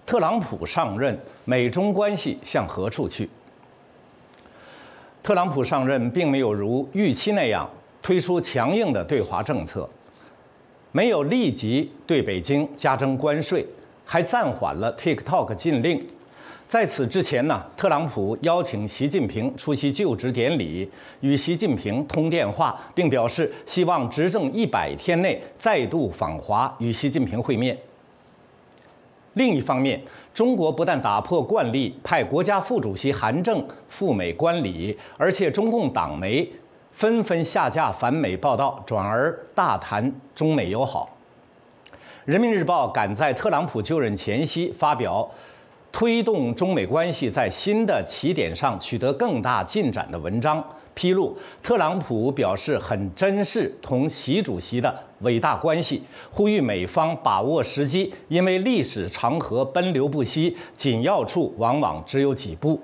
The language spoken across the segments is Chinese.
特朗普上任，美中关系向何处去？特朗普上任并没有如预期那样推出强硬的对华政策，没有立即对北京加征关税，还暂缓了 TikTok 禁令。在此之前呢，特朗普邀请习近平出席就职典礼，与习近平通电话，并表示希望执政100天内再度访华与习近平会面。另一方面，中国不但打破惯例派国家副主席韩正赴美观礼，而且中共党媒纷纷下架反美报道，转而大谈中美友好。人民日报赶在特朗普就任前夕发表推动中美关系在新的起点上取得更大进展的文章，披露特朗普表示很珍视同习主席的伟大关系，呼吁美方把握时机，因为历史长河奔流不息，紧要处往往只有几步。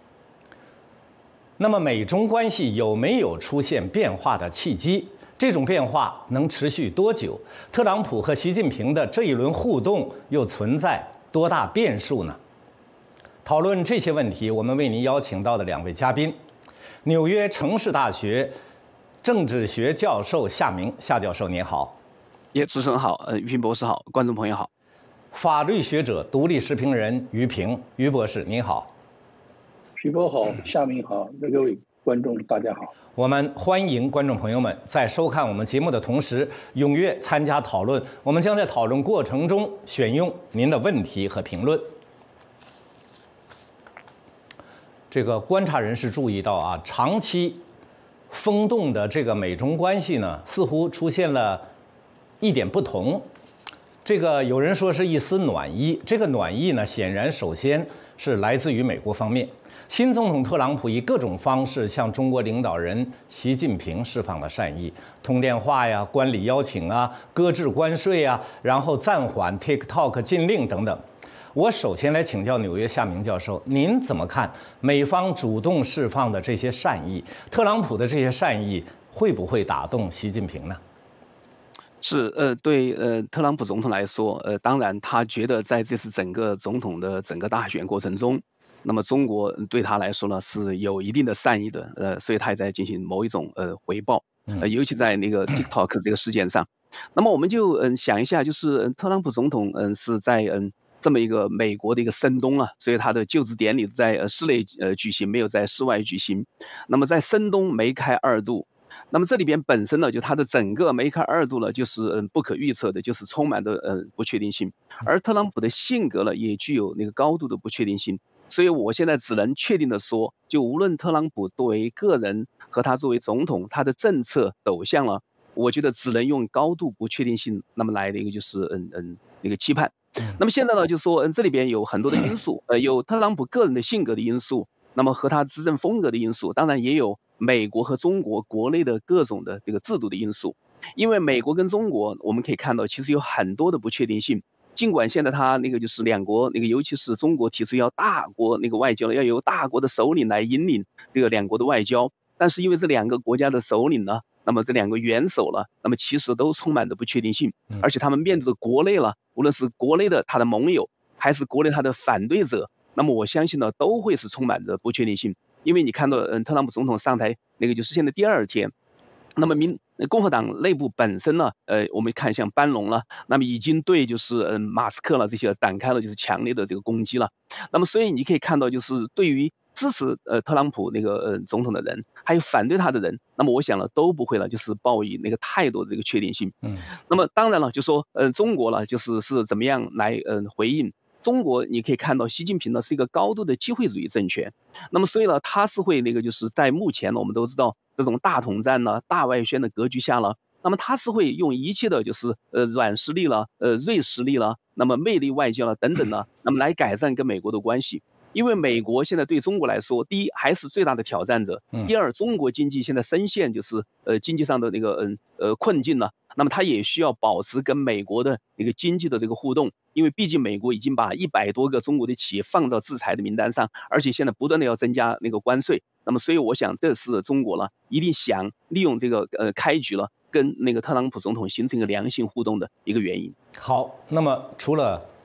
那么美中关系有没有出现变化的契机？这种变化能持续多久？特朗普和习近平的这一轮互动又存在多大变数呢？讨论这些问题，我们为您邀请到的2位嘉宾：纽约城市大学政治学教授夏明，夏教授您好。 主持人好，于平博士好，观众朋友好。 法律学者、独立时评人于平，于博士您好。 皮博好，夏明好，各位观众大家好。 我们欢迎观众朋友们在收看我们节目的同时，踊跃参加讨论。我们将在讨论过程中选用您的问题和评论。这个观察人士注意到啊，长期风动的这个美中关系呢，似乎出现了一点不同。这个有人说是一丝暖意，这个暖意呢，显然首先是来自于美国方面。新总统特朗普以各种方式向中国领导人习近平释放了善意，通电话呀、观礼邀请啊、搁置关税啊，然后暂缓 TikTok 禁令等等。我首先来请教纽约夏明教授，您怎么看美方主动释放的这些善意？特朗普的这些善意会不会打动习近平呢？ 对特朗普总统来说，当然他觉得在这次整个总统的整个大选过程中，那么中国对他来说呢是有一定的善意的，所以他也在进行某一种回报，尤其在那个 TikTok 这个事件上。那么我们就想一下，就是特朗普总统是在这么一个美国的一个深冬啊，所以他的就职典礼在室内举行，没有在室外举行。那么在深冬梅开2度，那么这里边本身呢，就它的整个梅开2度呢，就是不可预测的，就是充满的不确定性。而特朗普的性格呢，也具有那个高度的不确定性。所以我现在只能确定的说，就无论特朗普作为个人和他作为总统，他的政策走向了，我觉得只能用高度不确定性那么来的一个就是那个期盼。那么现在呢，就说这里边有很多的因素，有特朗普个人的性格的因素，那么和他执政风格的因素，当然也有美国和中国国内的各种的这个制度的因素。因为美国跟中国，我们可以看到其实有很多的不确定性。尽管现在他那个就是两国那个，尤其是中国提出要大国那个外交，要由大国的首领来引领这个两国的外交，但是因为这2个国家的首领呢，那么这2个元首了，那么其实都充满着不确定性，而且他们面对的国内了，无论是国内的他的盟友，还是国内他的反对者，那么我相信呢，都会是充满着不确定性。因为你看到特朗普总统上台那个就是现在第2天，那么共和党内部本身呢，我们看像班农了，那么已经对就是马斯克了这些展开了就是强烈的这个攻击了。那么所以你可以看到，就是对于支持特朗普那个总统的人，还有反对他的人，那么我想呢都不会了，就是抱以那个太多的这个确定性。那么当然了，就说中国呢是怎么样来回应。中国你可以看到，习近平呢是一个高度的机会主义政权，那么所以呢，他是会那个就是在目前呢，我们都知道这种大统战呢、大外宣的格局下了，那么他是会用一切的就是软实力了、锐实力了，那么魅力外交了等等呢，那么来改善跟美国的关系。因为美国现在对中国来说，第一还是最大的挑战者，第二中国经济现在深陷就是经济上的那个困境了，那么它也需要保持跟美国的一个经济的这个互动，因为毕竟美国已经把100多个中国的企业放到制裁的名单上，而且现在不断的要增加那个关税，那么所以我想这是中国了一定想利用这个开局了，跟那个特朗普总统形成一个良性互动的一个原因。 好，那么除了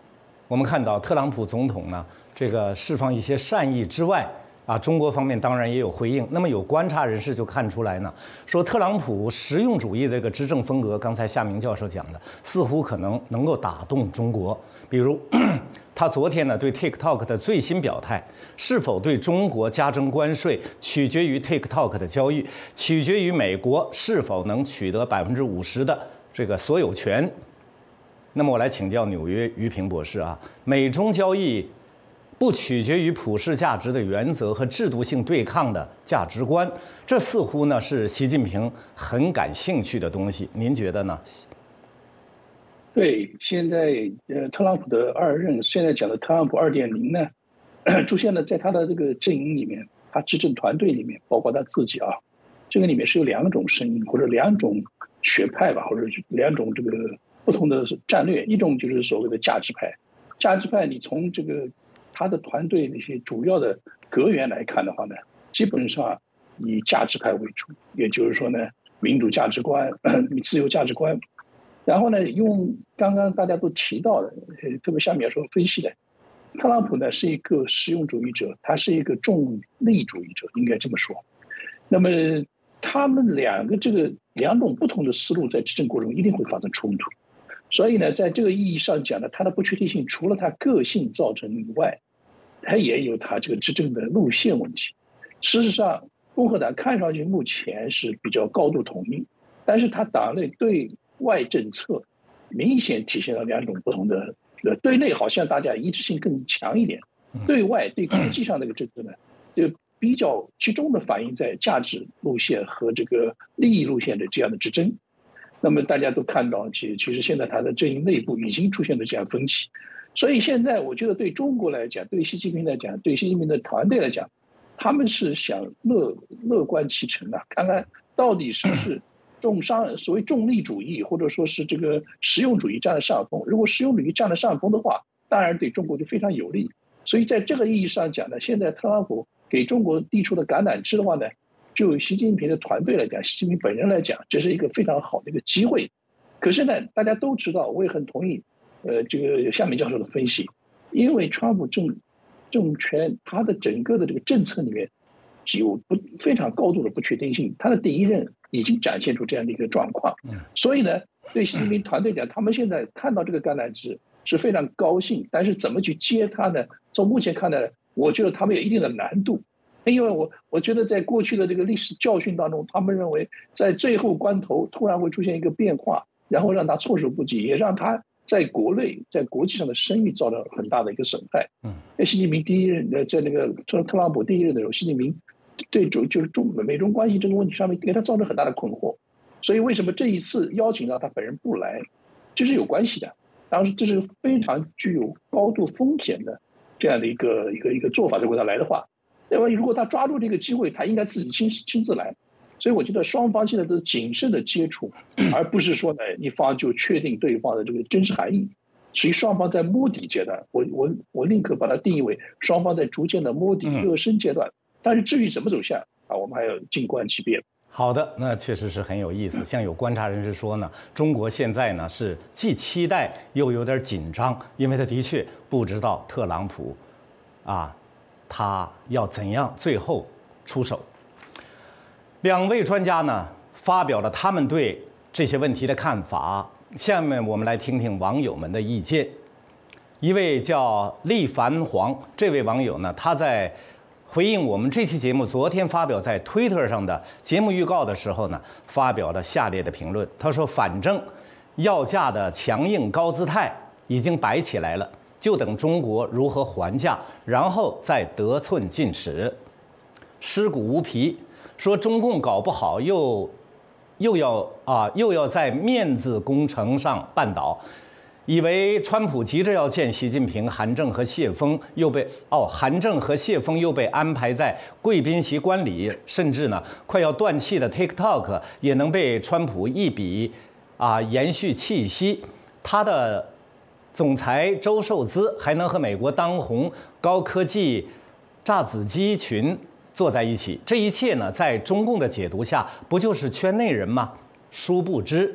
我们看到特朗普总统呢，这个释放一些善意之外，中国方面当然也有回应。那么有观察人士就看出来呢，说特朗普实用主义的这个执政风格，刚才夏明教授讲的，似乎可能够打动中国。比如，他昨天呢对 TikTok 的最新表态，是否对中国加征关税，取决于 TikTok 的交易，取决于美国是否能取得50%的这个所有权。那么我来请教纽约于平博士啊，美中交易不取决于普世价值的原则和制度性对抗的价值观，这似乎呢是习近平很感兴趣的东西，您觉得呢？ 对，现在特朗普的2任，现在讲的特朗普2.0呢，出现了在他的这个阵营里面，他执政团队里面，包括他自己啊，这个里面是有2种声音或者2种学派吧，或者2种这个不同的战略。一种就是所谓的价值派，价值派你从这个他的团队那些主要的阁员来看的话呢，基本上以价值派为主，也就是说呢，民主价值观、自由价值观。然后呢，用刚刚大家都提到的，特别下面说分析的，特朗普呢是一个实用主义者，他是一个重利主义者，应该这么说。那么他们2种不同的思路在执政过程中一定会发生冲突。所以呢，在这个意义上讲呢，他的不确定性除了他个性造成以外，他也有他这个执政的路线问题。事实上，共和党看上去目前是比较高度统一，但是他党内对外政策明显体现了2种不同的，对内好像大家一致性更强一点，对外对国际上这个政策呢，就比较集中的反映在价值路线和这个利益路线的这样的之争。那么大家都看到，其实现在他的阵营内部已经出现了这样分歧。所以现在我觉得对中国来讲，对习近平来讲，对习近平的团队来讲，他们是想乐观其成的，看看到底是不是所谓重利主义，或者说是这个实用主义占了上风。如果实用主义占了上风的话，当然对中国就非常有利。所以在这个意义上讲呢，现在特朗普给中国递出的橄榄枝的话呢，就习近平的团队来讲，习近平本人来讲，这是一个非常好的一个机会。可是呢，大家都知道，我也很同意，这个夏明教授的分析，因为川普政权他的整个的这个政策里面有非常高度的不确定性，他的第1任已经展现出这样的一个状况。所以呢，对习近平团队讲，他们现在看到这个橄榄枝是非常高兴，但是怎么去接它呢？从目前看来，我觉得他们有一定的难度。因为我觉得在过去的这个历史教训当中，他们认为在最后关头突然会出现一个变化，然后让他措手不及，也让他在国内在国际上的声誉造成很大的一个损害。习近平第1任在那个特朗普第1任的时候，习近平对就是美中关系这个问题上面给他造成很大的困惑。所以为什么这一次邀请到他本人不来，这是有关系的。当然这是非常具有高度风险的这样的一个做法。如果他来的话，那么如果他抓住这个机会，他应该自己亲自来。所以我觉得双方现在都是谨慎的接触，而不是说呢一方就确定对方的这个真实含义。所以双方在摸底阶段，我宁可把它定义为双方在逐渐的摸底热身阶段。但是至于怎么走向我们还要静观其变。 好的，那确实是很有意思。像有观察人士说呢，中国现在呢是既期待又有点紧张，因为他的确不知道特朗普他要怎样最后出手。2位专家呢发表了他们对这些问题的看法，下面我们来听听网友们的意见。一位叫厉繁黄，这位网友呢，他在回应我们这期节目昨天发表在 Twitter 上的节目预告的时候呢，发表了下列的评论。他说：“反正要价的强硬高姿态已经摆起来了，就等中国如何还价，然后再得寸进尺。”尸骨无皮说：“中共搞不好又要在面子工程上绊倒。”以为川普急着要见习近平，韩正和谢峰又被安排在贵宾席观礼，甚至呢快要断气的 TikTok 也能被川普一笔延续气息。他的总裁周受资还能和美国当红高科技炸子鸡群坐在一起，这一切呢，在中共的解读下，不就是圈内人吗？殊不知，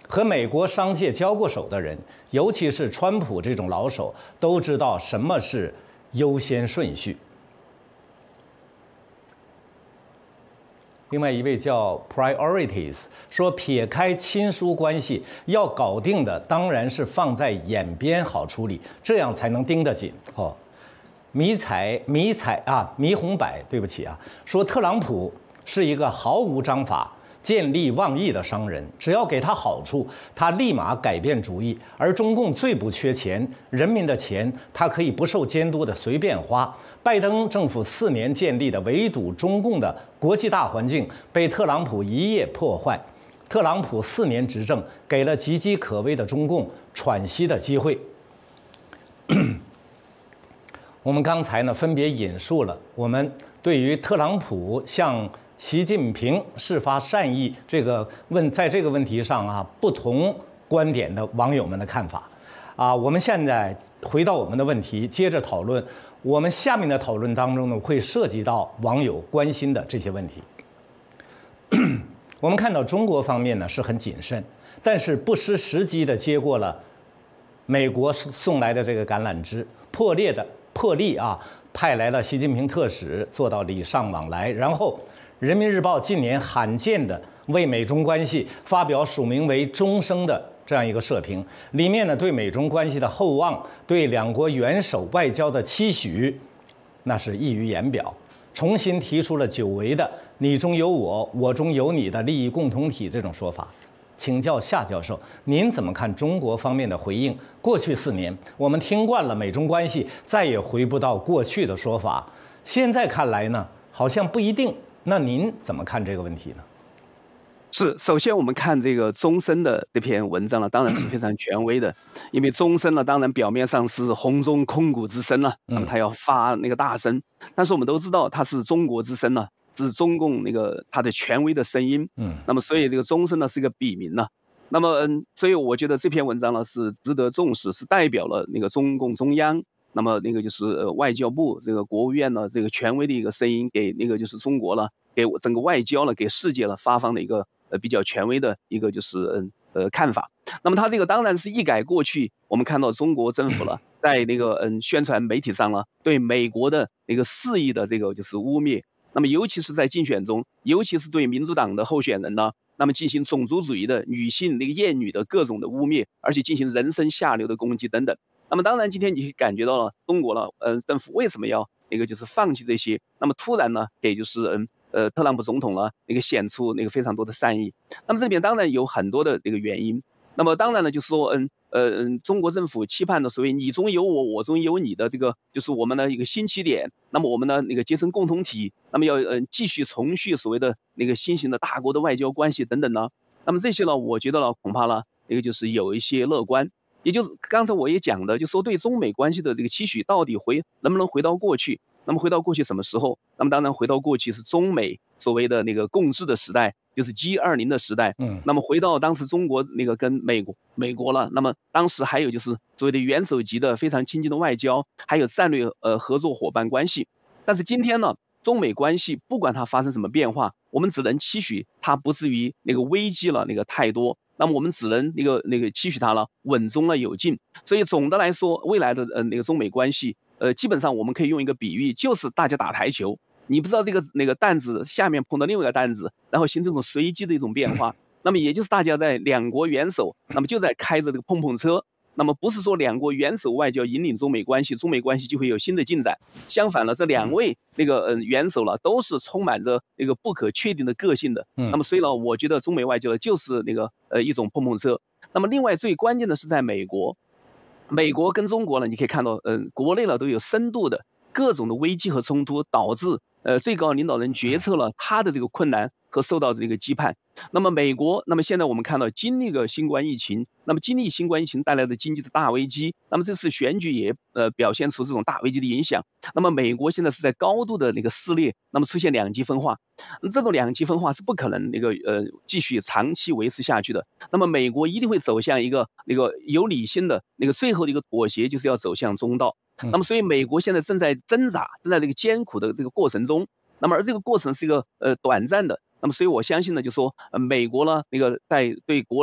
和美国商界交过手的人，尤其是川普这种老手，都知道什么是优先顺序。另外一位叫 Priorities 说，撇开亲疏关系，要搞定的当然是放在眼边好处理，这样才能盯得紧。迷红柏，对不起啊，说特朗普是一个毫无章法、见利忘义的商人，只要给他好处，他立马改变主意。而中共最不缺钱，人民的钱他可以不受监督的随便花。拜登政府4年建立的围堵中共的国际大环境被特朗普一夜破坏。特朗普4年执政，给了岌岌可危的中共喘息的机会。我们刚才呢分别引述了我们对于特朗普向习近平释发善意在这个问题上不同观点的网友们的看法。我们现在回到我们的问题，接着讨论。我们下面的讨论当中呢，会涉及到网友关心的这些问题。我们看到中国方面呢是很谨慎，但是不失时机的接过了美国送来的这个橄榄枝，破例派来了习近平特使做到礼尚往来。然后人民日报近年罕见的为美中关系发表署名为终生的这样一个社评，里面呢对美中关系的厚望，对两国元首外交的期许，那是溢于言表。重新提出了久违的你中有我，我中有你的利益共同体这种说法。请教夏教授，您怎么看中国方面的回应？过去4年，我们听惯了美中关系再也回不到过去的说法，现在看来呢，好像不一定。那您怎么看这个问题呢？ 是，首先我们看这个中深的这篇文章呢，当然是非常权威的，因为中深呢，当然表面上是洪钟空谷之声了，那么他要发那个大声，但是我们都知道他是中国之声呢，是中共他的权威的声音，那么所以这个中深呢是一个笔名呢，那么所以我觉得这篇文章呢是值得重视，是代表了那个中共中央，那么就是外交部这个国务院呢这个权威的一个声音，给就是中国了，给整个外交了，给世界了发放的一个比较权威的一个就是看法。那么他这个当然是一改过去我们看到中国政府了在宣传媒体上了对美国的肆意的这个就是污蔑，那么尤其是在竞选中，尤其是对民主党的候选人呢，那么进行种族主义的女性厌女的各种的污蔑，而且进行人身下流的攻击等等。那么当然今天你感觉到了中国了政府为什么要就是放弃这些，那么突然呢给就是特朗普总统了显出非常多的善意。那么这里面当然有很多的原因。那么当然呢就是说中国政府期盼的所谓你中有我，我中有你的这个就是我们的一个新起点，那么我们呢结成共同体，那么要继续重续所谓的新型的大国的外交关系等等呢。那么这些呢我觉得恐怕呢就是有一些乐观。也就是刚才我也讲的，就说对中美关系的期许到底能不能回到过去？那么回到过去什么时候？那么当然回到过去是中美所谓的共治的时代，就是 G20的时代。那么回到当时中国跟美国了，那么当时还有就是所谓的元首级的非常亲近的外交，还有战略合作伙伴关系。但是今天呢，中美关系不管它发生什么变化，我们只能期许它不至于危机了太多。那么我们只能期许它了稳中了有进。所以总的来说，未来的中美关系基本上我们可以用一个比喻，就是大家打台球，你不知道这个担子下面碰到另外一个担子，然后形成一种随机的一种变化。那么也就是大家在两国元首，那么就在开着这个碰碰车。那么不是说两国元首外交引领中美关系，中美关系就会有新的进展。相反了，这两位元首了都是充满着不可确定的个性的。那么所以呢，我觉得中美外交就是一种碰碰车。那么另外最关键的是在美国跟中国呢，你可以看到国内呢都有深度的各种的危机和冲突，导致最高领导人决策了他的困难和受到羁绊。那么美国，那么现在我们看到经历个新冠疫情，那么经历新冠疫情带来的经济的大危机，那么这次选举也表现出这种大危机的影响。那么美国现在是在高度的撕裂，那么出现两极分化，这种两极分化是不可能继续长期维持下去的。那么美国一定会走向一个有理性的最后的一个妥协，就是要走向中道。那么所以美国现在正在挣扎，正在艰苦的过程中。那么而这个过程是一个短暂的。那么所以我相信呢，就说美国呢在对国内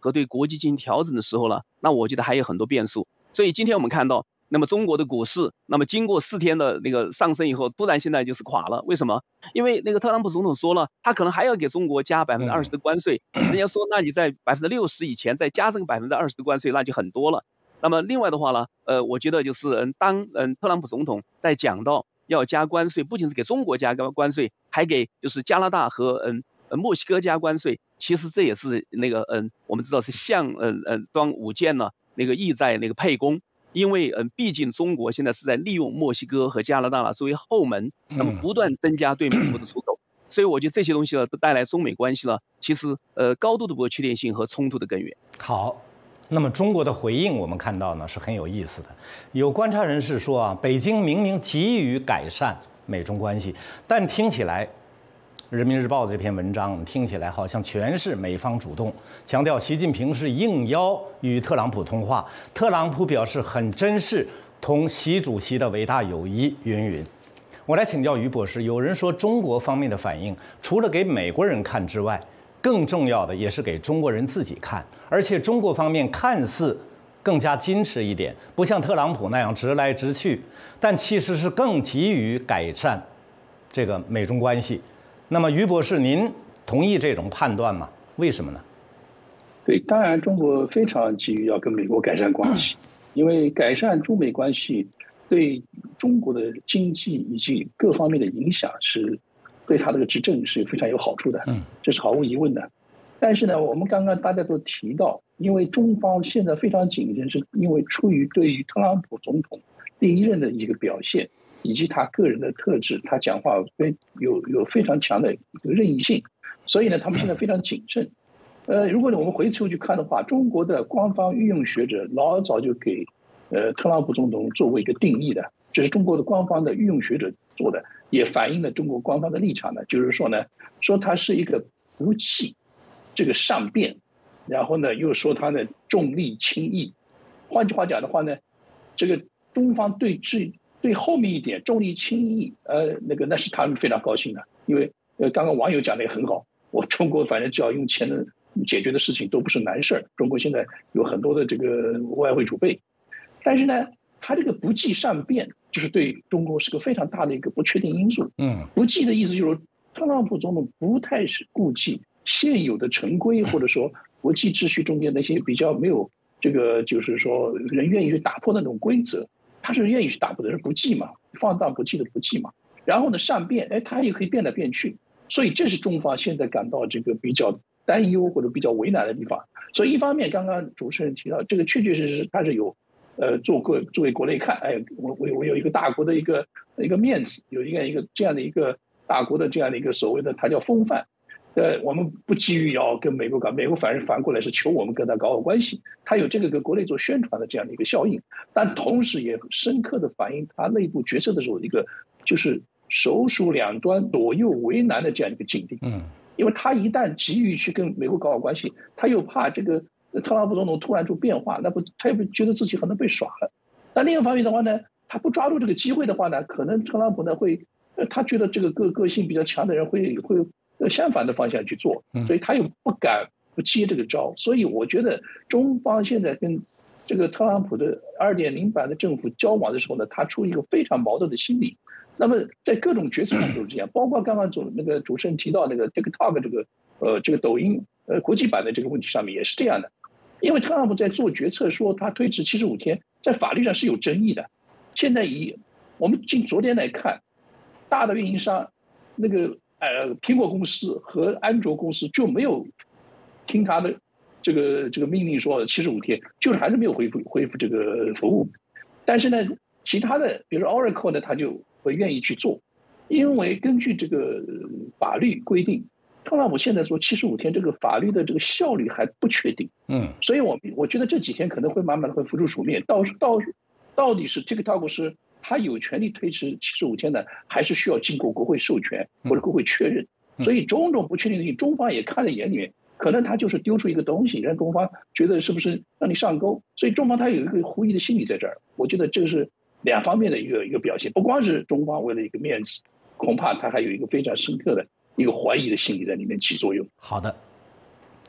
和对国际进行调整的时候呢，那我觉得还有很多变数。所以今天我们看到，那么中国的股市，那么经过4天的那个上升以后，突然现在就是垮了。为什么？因为那个特朗普总统说了，他可能还要给中国加20%的关税。人家说，那你在60%以前再加这个20%的关税，那就很多了。那么另外的话呢，我觉得就是当特朗普总统在讲到要加关税，不仅是给中国加关税，还给就是加拿大和墨西哥加关税。其实这也是那个我们知道是向装武舰呢，那个意在那个沛公。因为毕竟中国现在是在利用墨西哥和加拿大作为后门，那么不断增加对美国的出口，所以我觉得这些东西呢，都带来中美关系呢，其实高度的不确定性和冲突的根源。 好，那么中国的回应我们看到呢是很有意思的，有观察人士说啊，北京明明急于改善美中关系，但听起来。人民日报这篇文章听起来好像全是美方主动，强调习近平是应邀与特朗普通话，特朗普表示很珍视同习主席的伟大友谊，云云。我来请教于博士，有人说中国方面的反应除了给美国人看之外，更重要的也是给中国人自己看，而且中国方面看似更加矜持一点，不像特朗普那样直来直去，但其实是更急于改善这个美中关系。那么于博士，您同意这种判断吗？为什么呢？ 对，当然中国非常急于要跟美国改善关系，因为改善中美关系对中国的经济以及各方面的影响是对他这个执政是非常有好处的，这是毫无疑问的。但是呢，我们刚刚大家都提到，因为中方现在非常谨慎，是因为出于对于特朗普总统第一任的一个表现。以及他个人的特质，他讲话有非常强的一个任意性，所以呢，他们现在非常谨慎。如果我们回头去看的话，中国的官方御用学者老早就给特朗普总统作为一个定义的，这是中国的官方的御用学者做的，也反映了中国官方的立场呢，就是说呢，说他是一个不济这个善变，然后呢又说他的重利轻义。换句话讲的话呢，这个中方对后面一点重利轻义，那是他们非常高兴的，因为刚刚网友讲的也很好，我中国反正只要用钱能解决的事情都不是难事儿，中国现在有很多的这个外汇储备，但是呢，他这个不计善变，就是对中国是个非常大的一个不确定因素。不计的意思就是特朗普总统不太是顾忌现有的成规或者说国际秩序中间那些比较没有这个就是说人愿意去打破的那种规则。他是愿意去打破的，是不计嘛，放荡不羁的不计嘛。然后呢，善变，他也可以变来变去，所以这是中方现在感到这个比较担忧或者比较为难的地方。所以一方面，刚刚主持人提到这个确确实实他是有，作为国内看，我有一个大国的一个面子，有一个这样的一个大国的这样的一个所谓的他叫风范。我们不急于要跟美国搞，美国反而反过来是求我们跟他搞好关系，他有这个跟国内做宣传的这样的一个效应，但同时也深刻的反映他内部决策的时候一个就是首鼠两端左右为难的这样一个境地。因为他一旦急于去跟美国搞好关系，他又怕这个特朗普总统突然出变化，他又觉得自己可能被耍了。那另一方面的话呢，他不抓住这个机会的话呢，可能特朗普呢会，他觉得这个个性比较强的人会相反的方向去做，所以他又不敢不接这个招，所以我觉得中方现在跟这个特朗普的2.0版的政府交往的时候呢，他出一个非常矛盾的心理。那么在各种决策上都是这样，包括刚刚主持人提到那个 TikTok 这个抖音国际版的这个问题上面也是这样的，因为特朗普在做决策说他推迟75天，在法律上是有争议的。现在我们昨天来看，大的运营商那个苹果公司和安卓公司就没有听他的这个命令说75天，就是还是没有恢复这个服务。但是呢，其他的比如说 Oracle 呢，他就会愿意去做，因为根据这个法律规定，特朗普现在说75天这个法律的这个效率还不确定。所以我觉得这几天可能会慢慢的会浮出水面，到底是TikTok是他有权利推迟75天呢，还是需要经过国会授权或者国会确认？所以种种不确定性，中方也看在眼里面，可能他就是丢出一个东西，让中方觉得是不是让你上钩，所以中方他有一个狐疑的心理在这儿。我觉得这是两方面的一个表现，不光是中方为了一个面子，恐怕他还有一个非常深刻的一个怀疑的心理在里面起作用。 好的，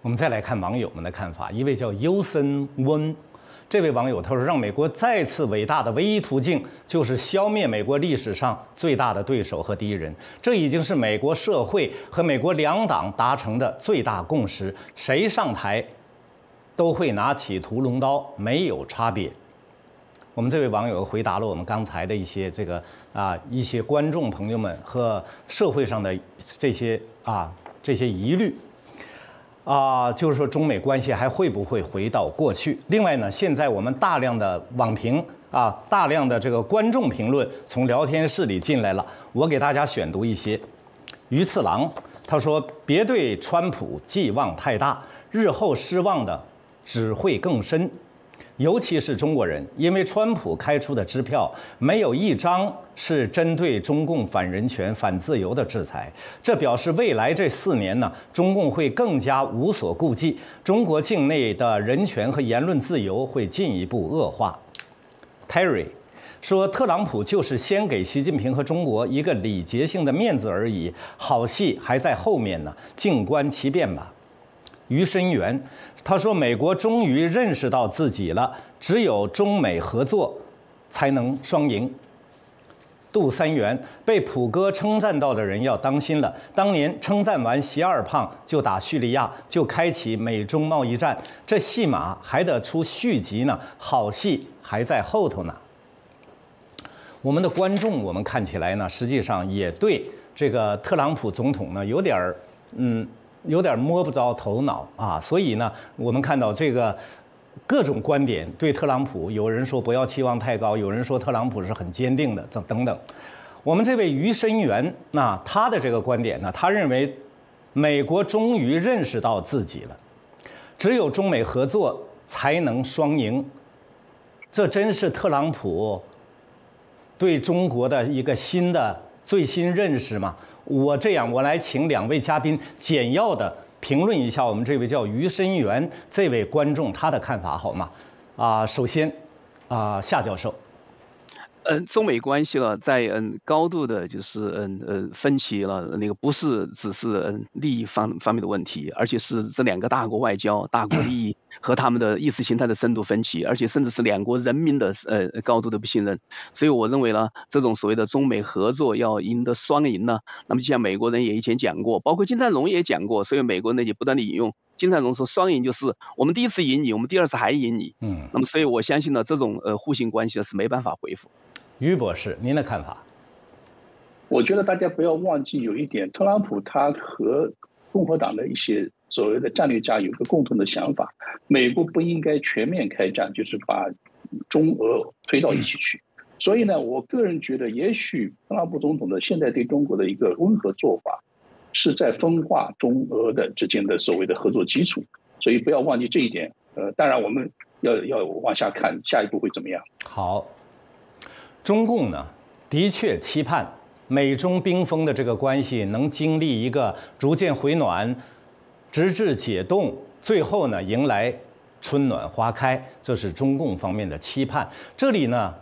我们再来看网友们的看法，一位叫优森温。这位网友他说：“让美国再次伟大的唯一途径，就是消灭美国历史上最大的对手和敌人。这已经是美国社会和美国两党达成的最大共识。谁上台，都会拿起屠龙刀，没有差别。”我们这位网友回答了我们刚才的一些一些观众朋友们和社会上的这些疑虑。就是说中美关系还会不会回到过去？另外呢，现在我们大量的网评大量的这个观众评论从聊天室里进来了，我给大家选读一些。鱼次郎他说：“别对川普寄望太大，日后失望的只会更深。尤其是中国人，因为川普开出的支票没有一张是针对中共反人权、反自由的制裁，这表示未来这4年呢，中共会更加无所顾忌，中国境内的人权和言论自由会进一步恶化。” Terry 说：“特朗普就是先给习近平和中国一个礼节性的面子而已，好戏还在后面呢，静观其变吧。”于深元他说：“美国终于认识到自己了，只有中美合作才能双赢。”杜三元被普哥称赞到的人要当心了，当年称赞完习二胖就打叙利亚，就开启美中贸易战，这戏码还得出续集呢，好戏还在后头呢。我们的观众，我们看起来呢，实际上也对这个特朗普总统呢有点摸不着头脑所以呢，我们看到这个各种观点对特朗普，有人说不要期望太高，有人说特朗普是很坚定的，等等。我们这位于深元，他的这个观点呢，他认为美国终于认识到自己了，只有中美合作才能双赢。这真是特朗普对中国的一个最新认识吗？我来请2位嘉宾简要的评论一下我们这位叫于深元这位观众他的看法好吗？首先夏教授。 中美关系了，在高度的就是分歧了，那个不是只是利益方面的问题，而且是这2个大国外交、大国利益和他们的意识形态的深度分歧，而且甚至是2国人民的高度的不信任。所以我认为呢，这种所谓的中美合作要赢得双赢呢，那么就像美国人也以前讲过，包括金灿荣也讲过，所以美国人也不断的引用。金灿荣说：“双赢就是我们第一次赢你，我们第2次还赢你。”那么所以我相信呢，这种互信关系是没办法恢复。 于博士，您的看法？ 我觉得大家不要忘记有一点，特朗普他和共和党的一些所谓的战略家有一个共同的想法，美国不应该全面开战，就是把中俄推到一起去。所以呢，我个人觉得，也许特朗普总统的现在对中国的一个温和做法，是在分化中俄的之间的所谓的合作基础。所以不要忘记这一点。当然我们要往下看，下一步会怎么样。 好。中共呢，的确期盼美中冰封的这个关系能经历一个逐渐回暖，直至解冻，最后呢迎来春暖花开，这是中共方面的期盼。这里呢，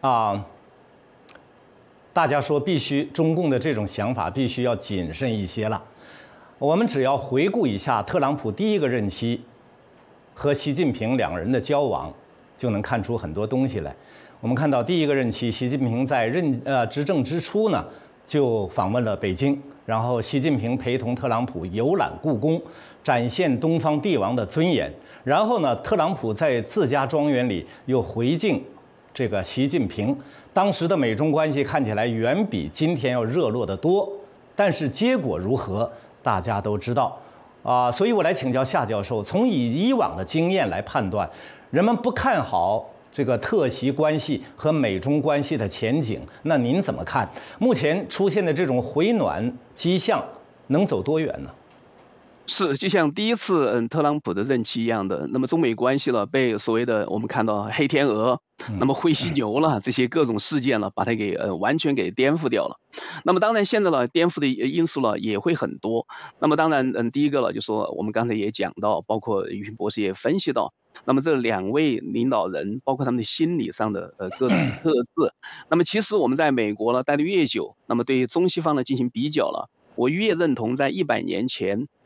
大家说中共的这种想法必须要谨慎一些了。我们只要回顾一下特朗普第1个任期和习近平2人的交往，就能看出很多东西来。我们看到第1个任期，习近平在执政之初呢，就访问了北京，然后习近平陪同特朗普游览故宫，展现东方帝王的尊严。然后呢，特朗普在自家庄园里又回敬这个习近平。当时的美中关系看起来远比今天要热络得多，但是结果如何，大家都知道所以我来请教夏教授，从以往的经验来判断，人们不看好这个特习关系和美中关系的前景，那您怎么看？目前出现的这种回暖迹象能走多远呢？ 是，就像第1次特朗普的任期一样的，那么中美关系了被所谓的我们看到黑天鹅，那么灰犀牛了这些各种事件了，把它给完全给颠覆掉了。那么当然现在呢，颠覆的因素呢也会很多。那么当然第1个了，就说我们刚才也讲到，包括于平博士也分析到，那么这2位领导人，包括他们的心理上的各种特质。那么其实我们在美国呢待得越久，那么对中西方呢进行比较了，我越认同在100年前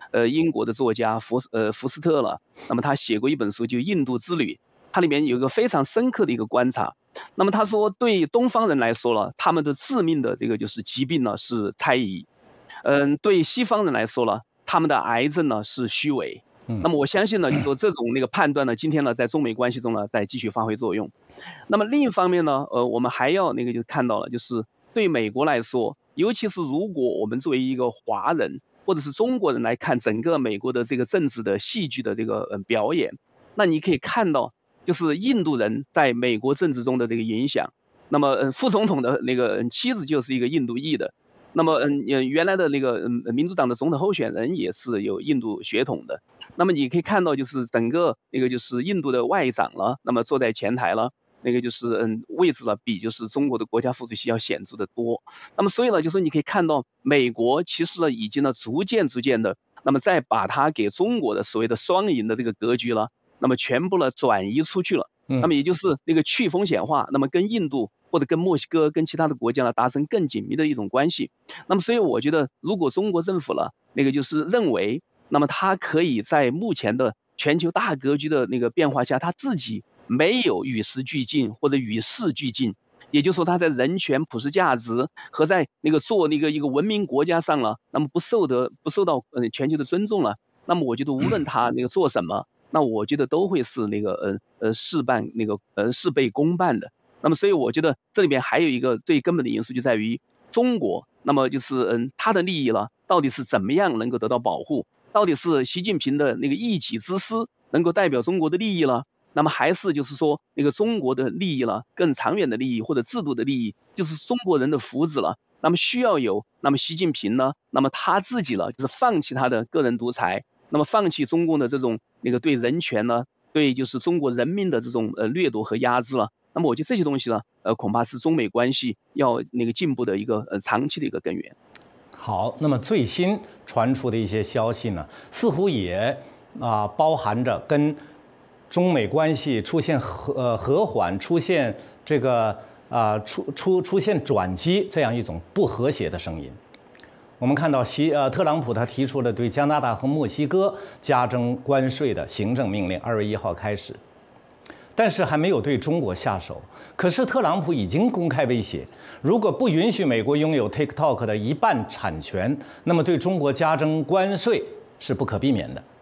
英国的作家福斯特了，那么他写过一本书就《印度之旅》，它里面有一个非常深刻的一个观察。那么他说，对东方人来说了，他们的致命的这个就是疾病呢是猜疑，对西方人来说了，他们的癌症呢是虚伪。那么我相信呢，就说这种那个判断呢，今天呢在中美关系中呢在继续发挥作用。那么另一方面呢，我们还要那个就看到了，就是对美国来说，尤其是如果我们作为一个华人或者是中国人来看整个美国的这个政治的戏剧的这个表演，那你可以看到，就是印度人在美国政治中的这个影响。那么副总统的那个妻子就是一个印度裔的。那么原来的那个民主党的总统候选人也是有印度血统的。那么你可以看到，就是整个那个就是印度的外长了，那么坐在前台了，那个就是位置了，比就是中国的国家副主席要显著的多。那么所以呢，就说你可以看到，美国其实呢已经呢逐渐的，那么再把它给中国的所谓的双赢的这个格局了，那么全部呢转移出去了。那么也就是那个去风险化，那么跟印度或者跟墨西哥、跟其他的国家呢达成更紧密的一种关系。那么所以我觉得，如果中国政府了那个就是认为，那么它可以在目前的全球大格局的那个变化下，它自己没有与时俱进或者与世俱进，也就是说，它在人权、普世价值和在那个做那个一个文明国家上了，那么不受到全球的尊重了。那么我觉得，无论它那个做什么，那我觉得都会是那个事倍功半的。那么所以我觉得这里边还有一个最根本的因素，就在于中国，那么就是它的利益了，到底是怎么样能够得到保护？到底是习近平的那个一己之私能够代表中国的利益了？那么还是就是说那个中国的利益了，更长远的利益或者制度的利益，就是中国人的福祉了。那么需要有，那么习近平呢，那么他自己了，就是放弃他的个人独裁，那么放弃中共的这种那个对人权呢，对就是中国人民的这种掠夺和压制了。那么我觉得这些东西呢，恐怕是中美关系要那个进步的一个长期的一个根源。 好，那么最新传出的一些消息呢，似乎也包含着跟中美关系出现和缓、出现这个出现转机这样一种不和谐的声音。我们看到特朗普他提出了对加拿大和墨西哥加征关税的行政命令，2月1号开始，但是还没有对中国下手。可是特朗普已经公开威胁，如果不允许美国拥有 TikTok 的一半产权，那么对中国加征关税是不可避免的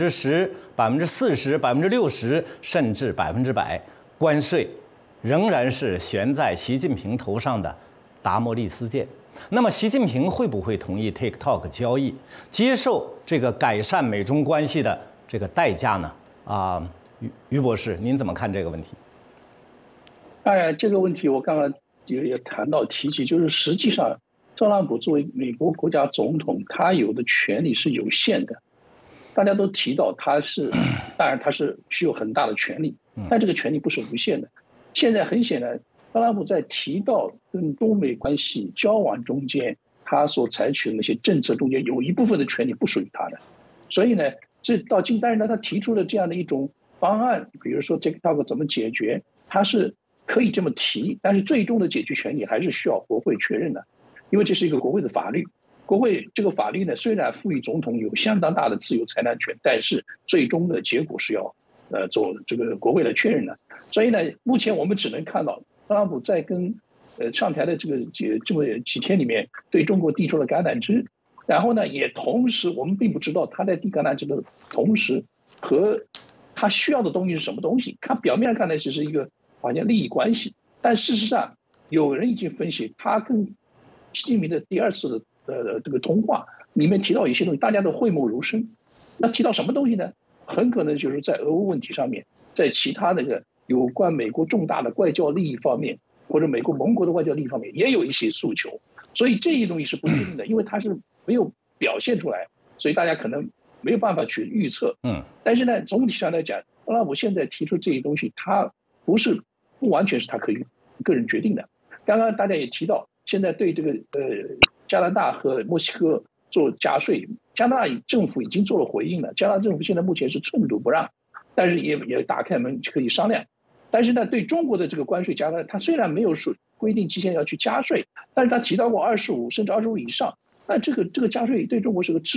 ，10%、40%、60%，甚至100%，关税仍然是悬在习近平头上的达摩利斯剑。那么习近平会不会同意 TikTok 交易，接受这个改善美中关系的这个代价呢？于博士，您怎么看这个问题？ 这个问题我刚刚也提及，就是实际上特朗普作为美国国家总统，他有的权利是有限的。大家都提到当然他是具有很大的权利，但这个权利不是无限的。现在很显然，特朗普在提到跟中美关系交往中间，他所采取的那些政策中间，有一部分的权利不属于他的。所以呢，但是呢，他提出了这样的一种方案，比如说 TikTok 怎么解决，他是可以这么提，但是最终的解决权利还是需要国会确认的，因为这是一个国会的法律。国会这个法律呢，虽然赋予总统有相当大的自由裁量权，但是最终的结果是要做这个国会的确认的。所以呢，目前我们只能看到特朗普在跟上台的这么几天里面，对中国递出了橄榄枝，然后呢，也同时我们并不知道他在递橄榄枝的同时和他需要的东西是什么东西。他表面上看来只是一个好像利益关系，但事实上有人已经分析，他跟习近平的第2次的这个通话里面提到一些东西，大家都讳莫如深。那提到什么东西呢？很可能就是在俄乌问题上面，在其他那个有关美国重大的外交利益方面，或者美国盟国的外交利益方面，也有一些诉求。所以这些东西是不确定的，因为它是没有表现出来，所以大家可能没有办法去预测。但是呢，总体上来讲，特朗普现在提出这些东西，他不完全是他可以个人决定的。刚刚大家也提到，现在对这个加拿大和墨西哥做加税，加拿大政府已经做了回应了。加拿大政府现在目前是寸土不让，但是也打开门可以商量。但是呢，对中国的这个关税加大，它虽然没有规定期限要去加税，但是他提到过25%甚至25%以上。那这个加税对中国是个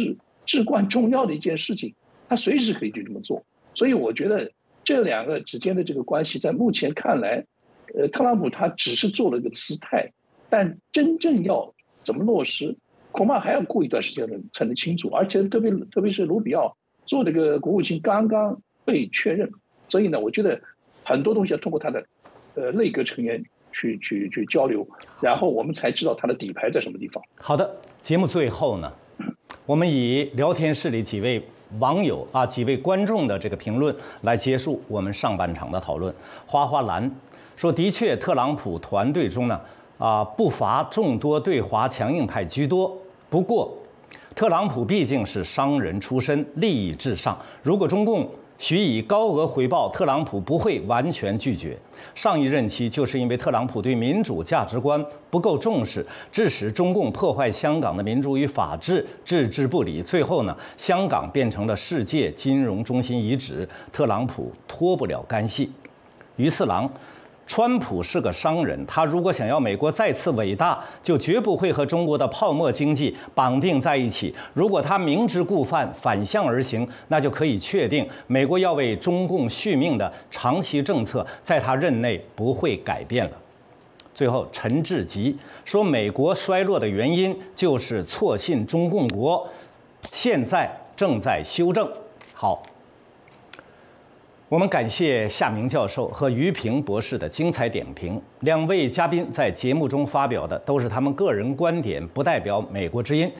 至关重要的一件事情，他随时可以去这么做。所以我觉得这两个之间的这个关系，在目前看来，特朗普他只是做了个姿态，但真正要怎么落实，恐怕还要过一段时间才能清楚。而且特别是卢比奥做这个国务卿刚刚被确认，所以呢，我觉得很多东西要通过他的内阁成员去交流，然后我们才知道他的底牌在什么地方。 好的，节目最后呢，我们以聊天室里几位网友几位观众的这个评论来结束我们上半场的讨论。花花蓝说，的确，特朗普团队中呢不乏众多对华强硬派居多，不过特朗普毕竟是商人出身，利益至上，如果中共许以高额回报，特朗普不会完全拒绝。上一任期就是因为特朗普对民主价值观不够重视，致使中共破坏香港的民主与法治，置之不理。最后呢，香港变成了世界金融中心遗址，特朗普脱不了干系。于次郎，川普是个商人，他如果想要美国再次伟大，就绝不会和中国的泡沫经济绑定在一起。如果他明知故犯，反向而行，那就可以确定，美国要为中共续命的长期政策，在他任内不会改变了。最后，陈志吉说，美国衰落的原因就是错信中共国，现在正在修正。好。我们感谢夏明教授和于平博士的精彩点评。两位嘉宾在节目中发表的都是他们个人观点，不代表美国之音。